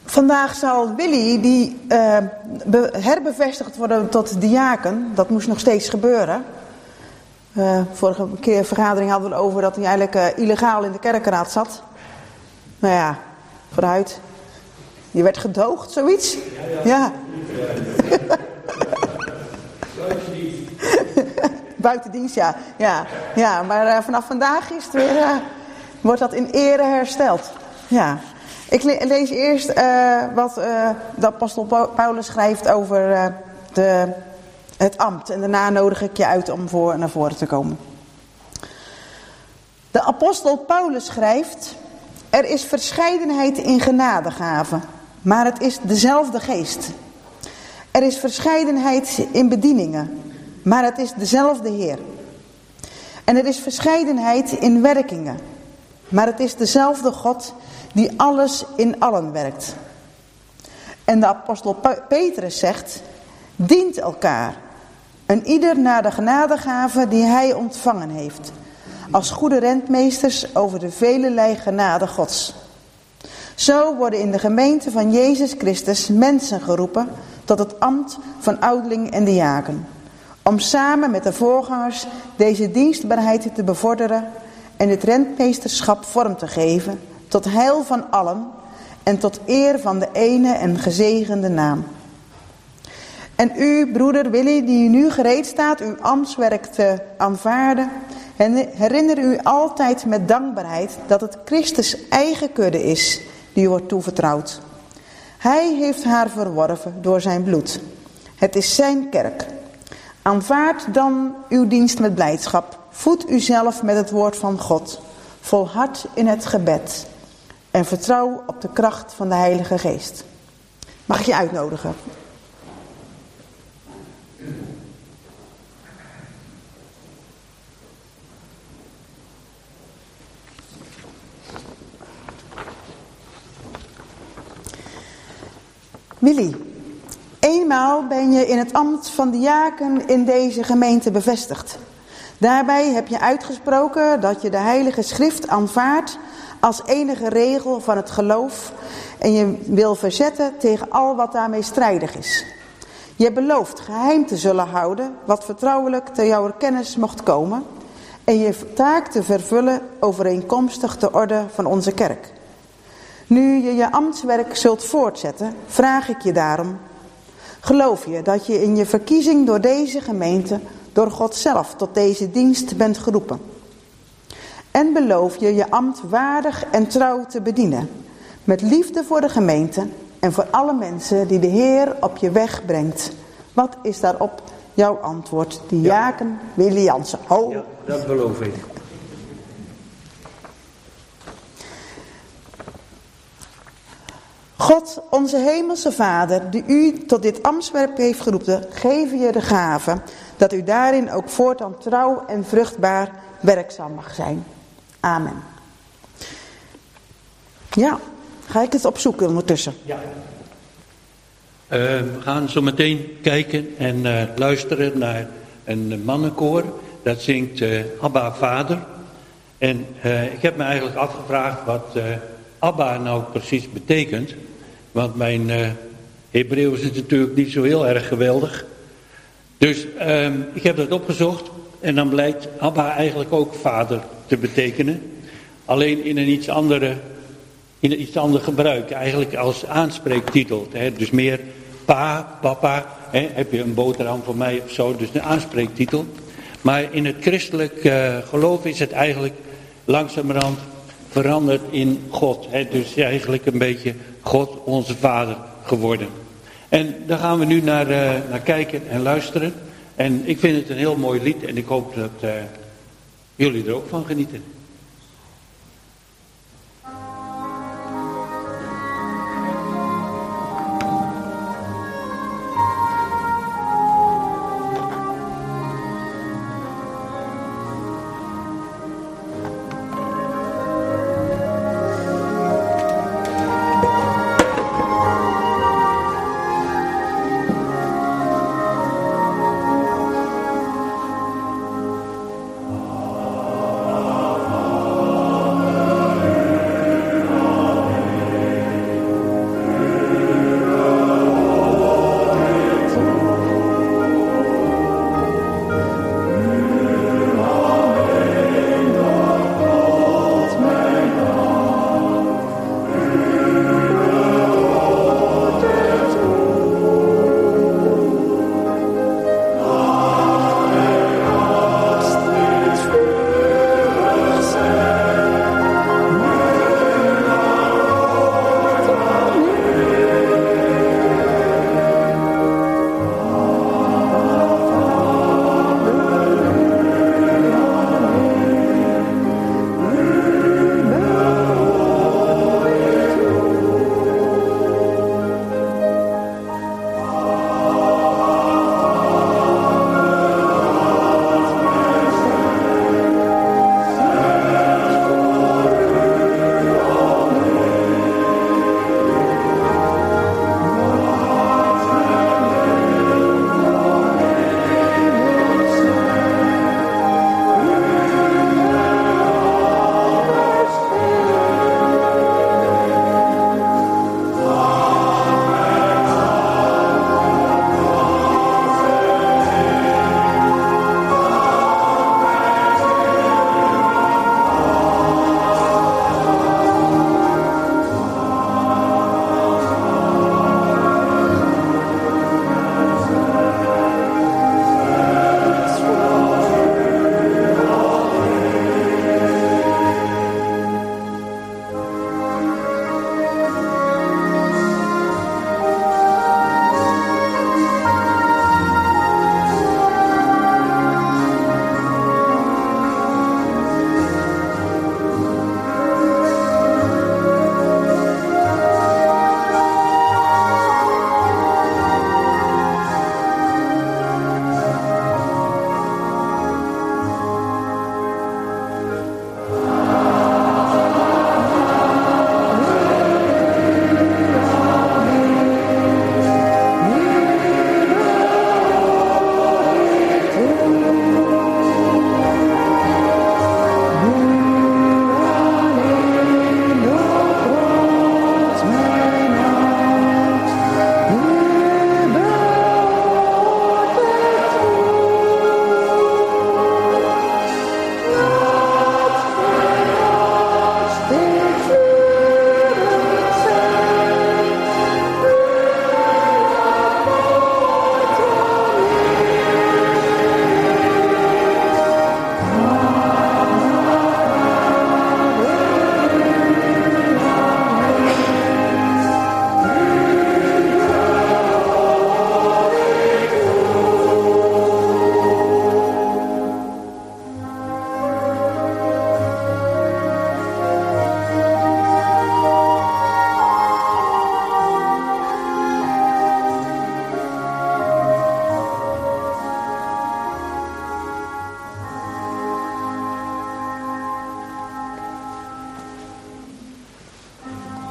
S2: Vandaag zal Willy, die uh, be- herbevestigd worden tot diaken. Dat moest nog steeds gebeuren. Uh, vorige keer vergadering hadden we het over dat hij eigenlijk uh, illegaal in de kerkenraad zat. Nou ja, vooruit. Je werd gedoogd, zoiets? Ja. Buitendienst, ja. Ja, ja maar uh, vanaf vandaag is het weer, uh, wordt dat in ere hersteld. Ja. Ik le- lees eerst uh, wat uh, de apostel Paulus schrijft over uh, de, het ambt. En daarna nodig ik je uit om voor, naar voren te komen. De apostel Paulus schrijft: er is verscheidenheid in genadegaven, maar het is dezelfde geest. Er is verscheidenheid in bedieningen, maar het is dezelfde Heer. En er is verscheidenheid in werkingen, maar het is dezelfde God die alles in allen werkt. En de apostel Petrus zegt: dient elkaar, en ieder naar de genadegave die hij ontvangen heeft, als goede rentmeesters over de velelei genade Gods. Zo worden in de gemeente van Jezus Christus mensen geroepen tot het ambt van ouderling en diaken, om samen met de voorgangers deze dienstbaarheid te bevorderen en het rentmeesterschap vorm te geven, tot heil van allen en tot eer van de ene en gezegende naam. En u, broeder Willy, die nu gereed staat uw ambtswerk te aanvaarden, herinner u altijd met dankbaarheid dat het Christus eigen kudde is die u wordt toevertrouwd. Hij heeft haar verworven door zijn bloed. Het is zijn kerk. Aanvaard dan uw dienst met blijdschap. Voed uzelf met het woord van God. Volhard in het gebed. En vertrouw op de kracht van de Heilige Geest. Mag ik je uitnodigen? Willy, eenmaal ben je in het ambt van diaken in deze gemeente bevestigd. Daarbij heb je uitgesproken dat je de Heilige Schrift aanvaardt als enige regel van het geloof en je wil verzetten tegen al wat daarmee strijdig is. Je belooft geheim te zullen houden wat vertrouwelijk te jouw kennis mocht komen en je taak te vervullen overeenkomstig de orde van onze kerk. Nu je je ambtswerk zult voortzetten, vraag ik je daarom: geloof je dat je in je verkiezing door deze gemeente, door God zelf, tot deze dienst bent geroepen? En beloof je je ambt waardig en trouw te bedienen, met liefde voor de gemeente en voor alle mensen die de Heer op je weg brengt? Wat is daarop jouw antwoord? Diaken ja. Willy Jansen. Ho.
S4: Ja, dat beloof ik.
S2: God, onze hemelse Vader, die u tot dit ambtswerk heeft geroepen, geef je de gave dat u daarin ook voortaan trouw en vruchtbaar werkzaam mag zijn. Amen. Ja, ga ik het opzoeken ondertussen.
S4: Ja. Uh, we gaan zo meteen kijken en uh, luisteren naar een mannenkoor. Dat zingt uh, Abba Vader. En uh, ik heb me eigenlijk afgevraagd wat uh, Abba nou precies betekent. Want mijn uh, Hebreeuws is natuurlijk niet zo heel erg geweldig. Dus uh, ik heb dat opgezocht. En dan blijkt Abba eigenlijk ook vader te betekenen. Alleen in een iets andere, in een iets ander gebruik. Eigenlijk als aanspreektitel. Hè? Dus meer pa, papa. Hè? Heb je een boterham voor mij of zo. Dus een aanspreektitel. Maar in het christelijk uh, geloof is het eigenlijk langzamerhand veranderd in God. Hè? Dus eigenlijk een beetje God onze Vader geworden. En daar gaan we nu naar, uh, naar kijken en luisteren. En ik vind het een heel mooi lied en ik hoop dat uh, jullie er ook van genieten.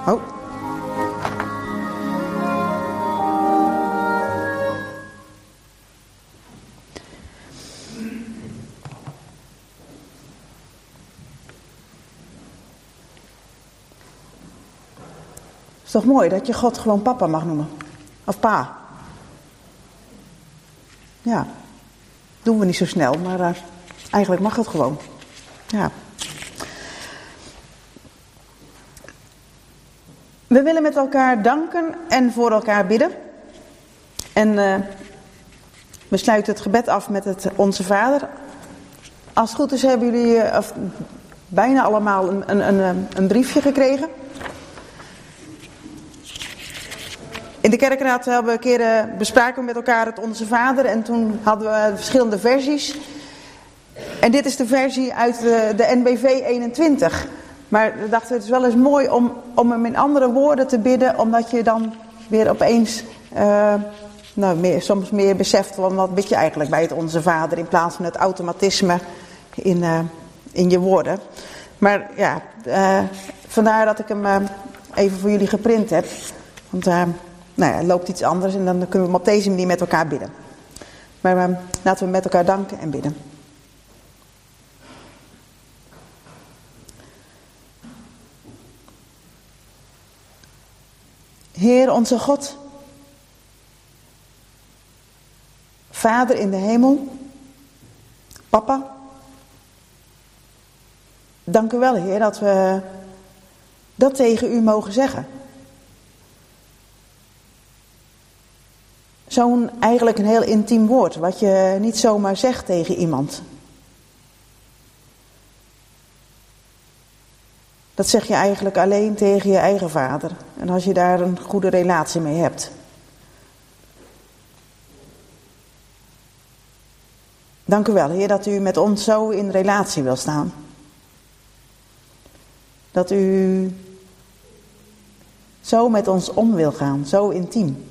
S2: Oh. Het is toch mooi dat je God gewoon papa mag noemen. Of pa. Ja. Doen we niet zo snel, maar uh, eigenlijk mag het gewoon. Ja. We willen met elkaar danken en voor elkaar bidden. En uh, we sluiten het gebed af met het Onze Vader. Als het goed is hebben jullie uh, of, bijna allemaal een, een, een, een briefje gekregen. In de kerkraad hebben we een keer uh, bespraken we met elkaar het Onze Vader. En toen hadden we verschillende versies. En dit is de versie uit de, de N B V eenentwintig. Maar we dachten het is wel eens mooi om, om hem in andere woorden te bidden. Omdat je dan weer opeens uh, nou, meer, soms meer beseft van wat bid je eigenlijk bij het Onze Vader. In plaats van het automatisme in, uh, in je woorden. Maar ja, uh, vandaar dat ik hem uh, even voor jullie geprint heb. Want uh, nou ja, het loopt iets anders en dan kunnen we hem op deze manier met elkaar bidden. Maar uh, laten we met elkaar danken en bidden. Heer onze God, Vader in de hemel, Papa, dank u wel Heer dat we dat tegen u mogen zeggen. Zo'n eigenlijk een heel intiem woord, wat je niet zomaar zegt tegen iemand. Dat zeg je eigenlijk alleen tegen je eigen vader. En als je daar een goede relatie mee hebt. Dank u wel, Heer, dat u met ons zo in relatie wil staan. Dat u zo met ons om wil gaan, zo intiem.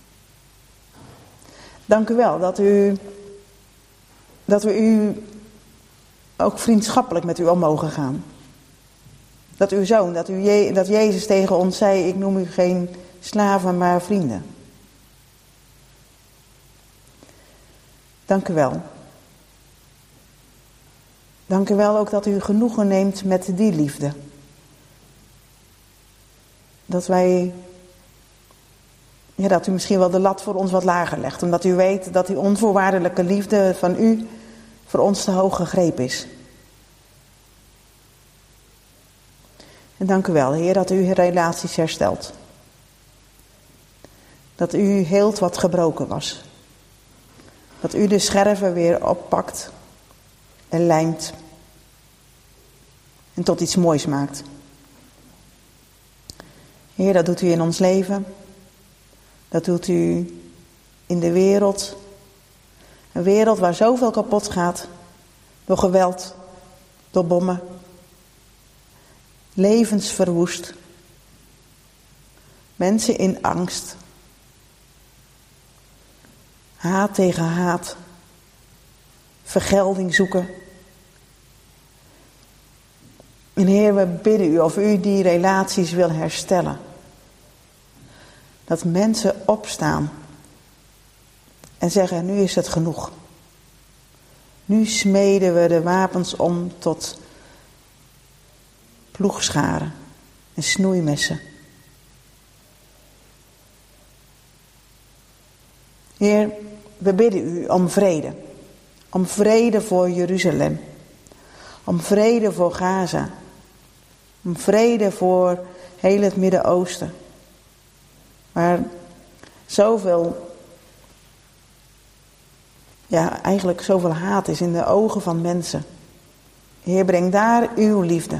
S2: Dank u wel dat u, dat we u ook vriendschappelijk met u om mogen gaan. Dat uw zoon, dat, u, dat Jezus tegen ons zei, ik noem u geen slaven, maar vrienden. Dank u wel. Dank u wel ook dat u genoegen neemt met die liefde. Dat wij, ja, dat u misschien wel de lat voor ons wat lager legt. Omdat u weet dat die onvoorwaardelijke liefde van u voor ons te hoog gegrepen is. En dank u wel, Heer, dat u relaties herstelt. Dat u heelt wat gebroken was. Dat u de scherven weer oppakt en lijmt. En tot iets moois maakt. Heer, dat doet u in ons leven. Dat doet u in de wereld. Een wereld waar zoveel kapot gaat. Door geweld, door bommen. Levens verwoest. Mensen in angst. Haat tegen haat. Vergelding zoeken. En Heer, we bidden u of u die relaties wil herstellen. Dat mensen opstaan. En zeggen, nu is het genoeg. Nu smeden we de wapens om tot ploegscharen en snoeimessen. Heer, we bidden u om vrede. Om vrede voor Jeruzalem. Om vrede voor Gaza. Om vrede voor heel het Midden-Oosten. Waar zoveel, ja, eigenlijk zoveel haat is in de ogen van mensen. Heer, breng daar uw liefde.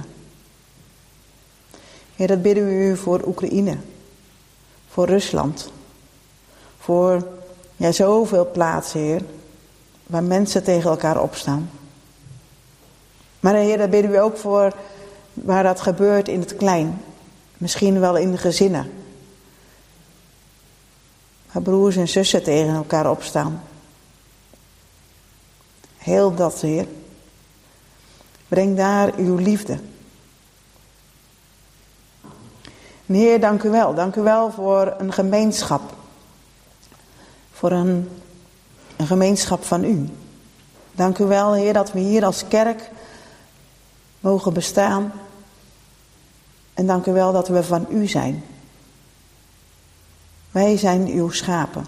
S2: Heer, dat bidden we u voor Oekraïne. Voor Rusland. Voor, ja, zoveel plaatsen, Heer. Waar mensen tegen elkaar opstaan. Maar Heer, dat bidden we ook voor waar dat gebeurt in het klein. Misschien wel in de gezinnen. Waar broers en zussen tegen elkaar opstaan. Heel dat, Heer. Breng daar uw liefde. En Heer, dank u wel. Dank u wel voor een gemeenschap. Voor een, een gemeenschap van u. Dank u wel, Heer, dat we hier als kerk mogen bestaan. En dank u wel dat we van u zijn. Wij zijn uw schapen.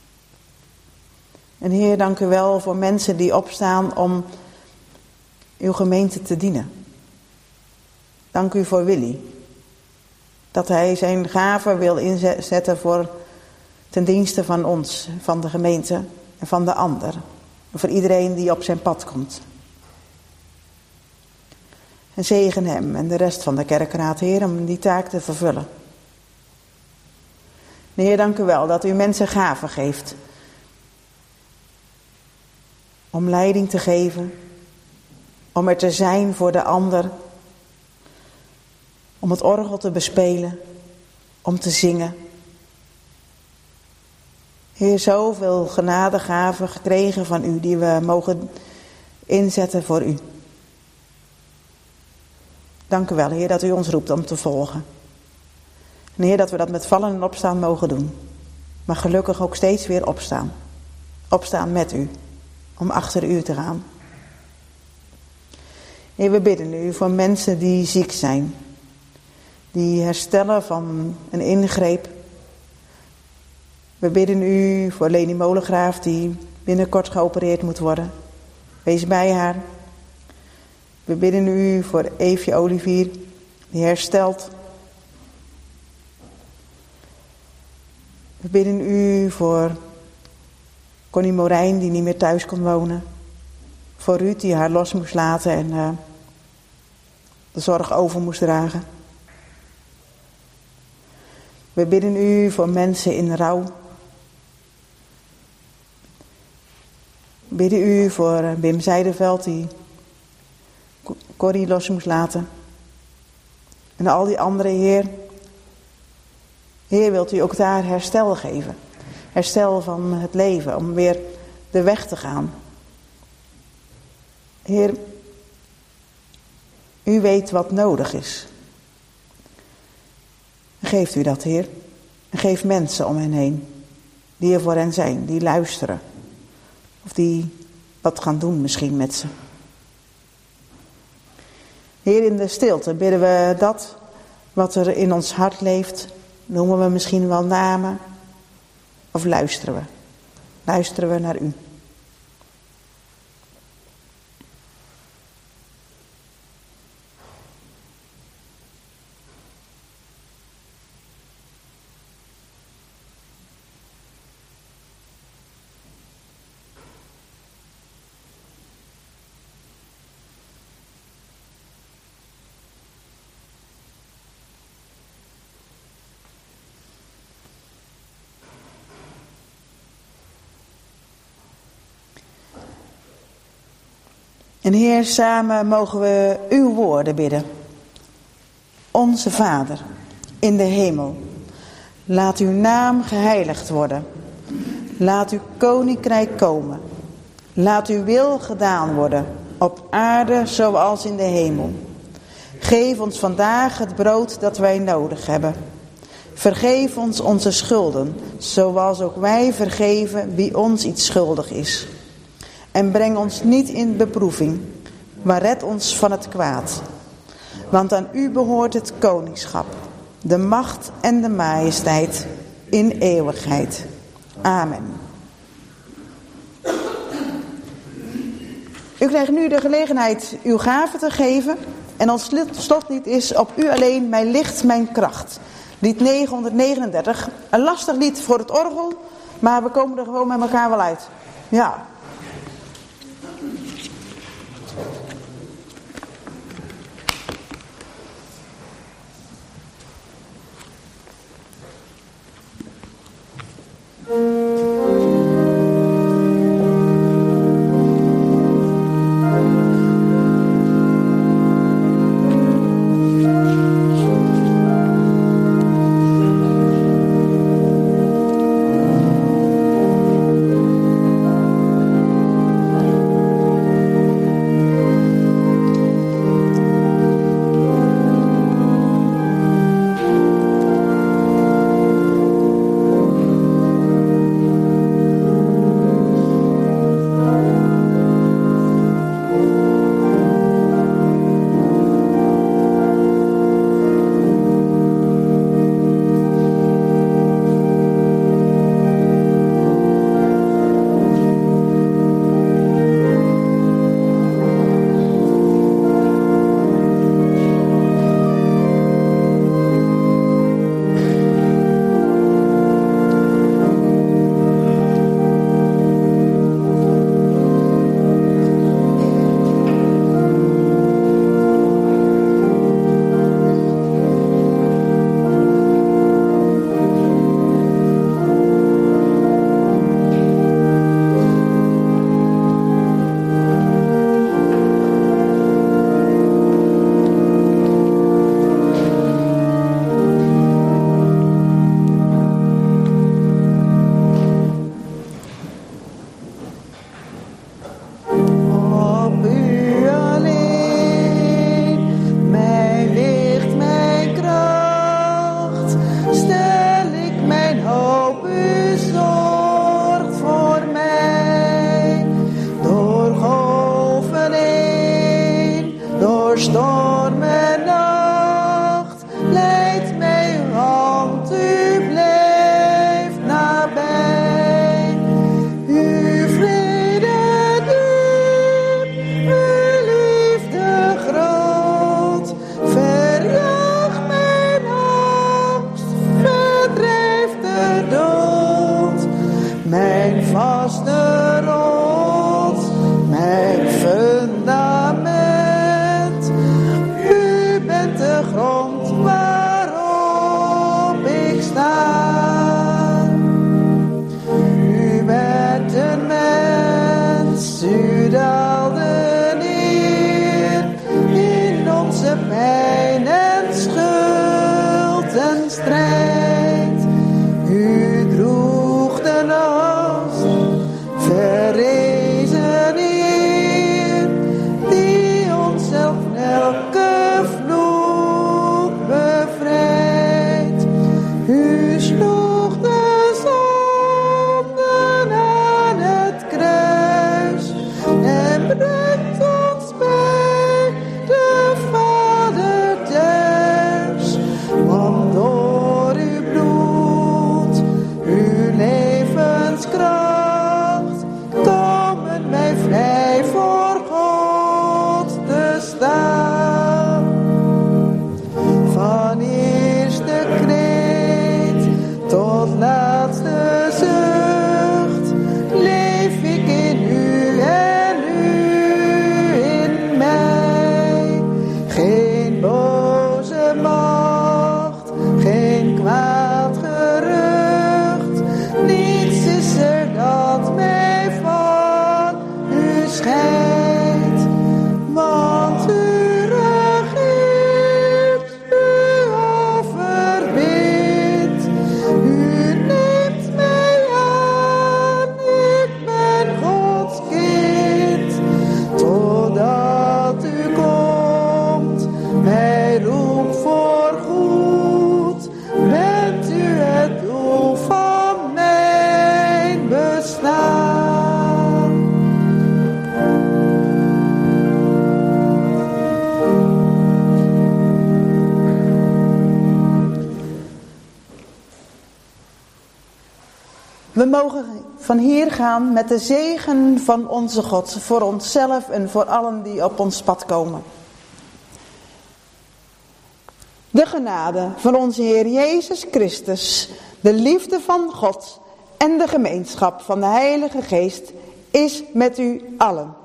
S2: En Heer, dank u wel voor mensen die opstaan om uw gemeente te dienen. Dank u voor Willy. Dat hij zijn gaven wil inzetten voor ten dienste van ons, van de gemeente en van de ander. En voor iedereen die op zijn pad komt. En zegen hem en de rest van de kerkraad, Heer, om die taak te vervullen. Heer, dank u wel dat u mensen gaven geeft. Om leiding te geven. Om er te zijn voor de ander. Om het orgel te bespelen. Om te zingen. Heer, zoveel genadegaven gekregen van u die we mogen inzetten voor u. Dank u wel, Heer, dat u ons roept om te volgen. En Heer, dat we dat met vallen en opstaan mogen doen. Maar gelukkig ook steeds weer opstaan. Opstaan met u. Om achter u te gaan. Heer, we bidden u voor mensen die ziek zijn. Die herstellen van een ingreep. We bidden u voor Leni Molengraaf die binnenkort geopereerd moet worden. Wees bij haar. We bidden u voor Eefje Olivier die herstelt. We bidden u voor Connie Morijn die niet meer thuis kon wonen. Voor Ruud die haar los moest laten en uh, de zorg over moest dragen. We bidden u voor mensen in rouw. We bidden u voor Wim Zijderveld die Corrie los moest laten. En al die andere, Heer. Heer, wilt u ook daar herstel geven. Herstel van het leven, om weer de weg te gaan. Heer, u weet wat nodig is. Geeft u dat, Heer. En geef mensen om hen heen. Die er voor hen zijn, die luisteren. Of die wat gaan doen misschien met ze. Heer, in de stilte bidden we dat wat er in ons hart leeft. Noemen we misschien wel namen. Of luisteren we. Luisteren we naar u. En Heer, samen mogen we uw woorden bidden. Onze Vader, in de hemel, laat uw naam geheiligd worden. Laat uw koninkrijk komen. Laat uw wil gedaan worden, op aarde zoals in de hemel. Geef ons vandaag het brood dat wij nodig hebben. Vergeef ons onze schulden, zoals ook wij vergeven wie ons iets schuldig is. En breng ons niet in beproeving, maar red ons van het kwaad. Want aan u behoort het koningschap, de macht en de majesteit in eeuwigheid. Amen. U krijgt nu de gelegenheid uw gaven te geven. En ons slotlied is op u alleen mijn licht, mijn kracht. Lied negenhonderdnegenendertig. Een lastig lied voor het orgel, maar we komen er gewoon met elkaar wel uit. Ja.
S5: Thank
S2: storm en nacht, leidt mij uw hand, u blijft nabij. Uw vrede diep, uw liefde groot, verjaagt mijn angst, verdrijft de dood. Mijn vaste rots, mijn fundament, u bent de grond waarop ik sta. U bent een mens, u daalde neer in onze pijn en schuld en strijd. U droeg de last, verrezen Heer, die ons van elke vloek bevrijdt. U sloeg de zonden aan het kruis en brengt ons bij de Vader thuis. Want door uw bloed, uw levenskracht, komen wij vrij voor God te staan. Van eerste kreet tot laatste zucht, leef ik in u en u in mij. Geen boze macht, geen kwaad gerucht, niets is er dat mij van u scheidt. Want u regeert, u overwint, u neemt mij aan, ik ben Gods kind. Totdat u komt, mij roept voor goed, bent u het doel van mijn bestaan. We mogen van hier gaan met de zegen van onze God voor onszelf en voor allen die op ons pad komen. De genade van onze Heer Jezus Christus, de liefde van God en de gemeenschap van de Heilige Geest is met u allen.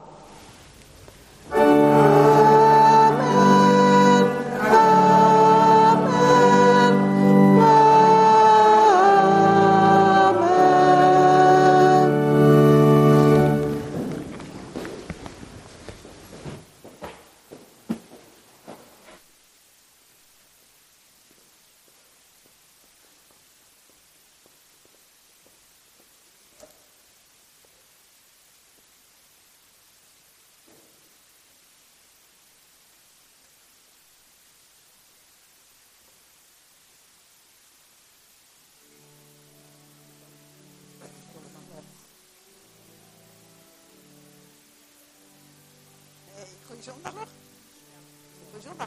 S2: Goeie zondag nog? Goeie zondag.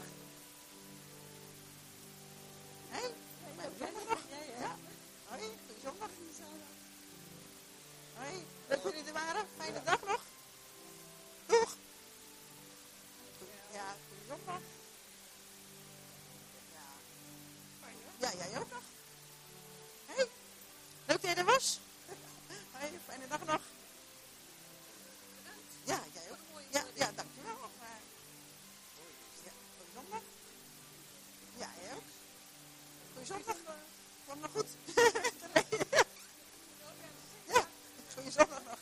S2: Hé? Hey? Zondag nog? Ja? Hoi, goeie zondag. Hoi, leuk dat jullie er waren. Fijne dag nog. Doeg. Ja, goeie zondag. Ja. Ja, jij ook nog. Hé? Hey? Leuk dat je er was. Hoi, fijne dag nog. Ja, jij ook. Ja, ja, dankjewel. Ja, goeie zondag. Ja, jij ook. Goeie zondag. Kwam nog goed. Ja, goeie zondag nog.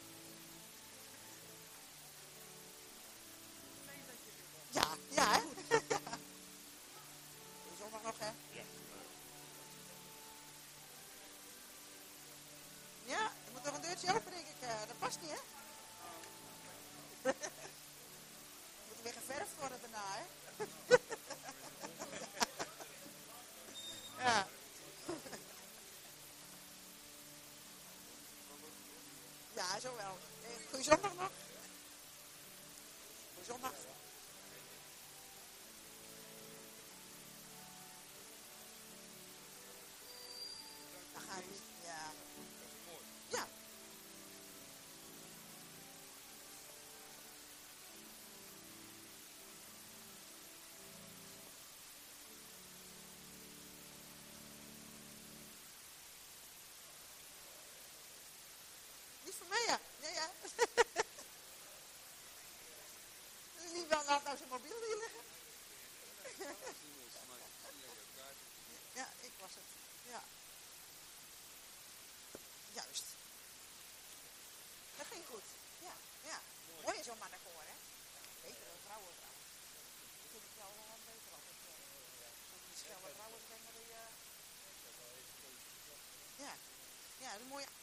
S2: Ja, ja, hè? Goeie zondag nog, hè? Ja, je moet nog een deurtje open, denk ik. Dat past niet, hè? Moet weer geverfd worden daarna, hè? Ja.
S5: nou zijn mobiel hier liggen? Ja, ik was het. Ja. Juist. Dat ging goed. Ja, ja. Mooi is zo'n mannenkoor, hè? Beter dan vrouwen trouwens. Dat vind ik wel uh, beter altijd. Zo'n schelle vrouwen zijn er die... Uh... Ja. Ja, dat is mooi.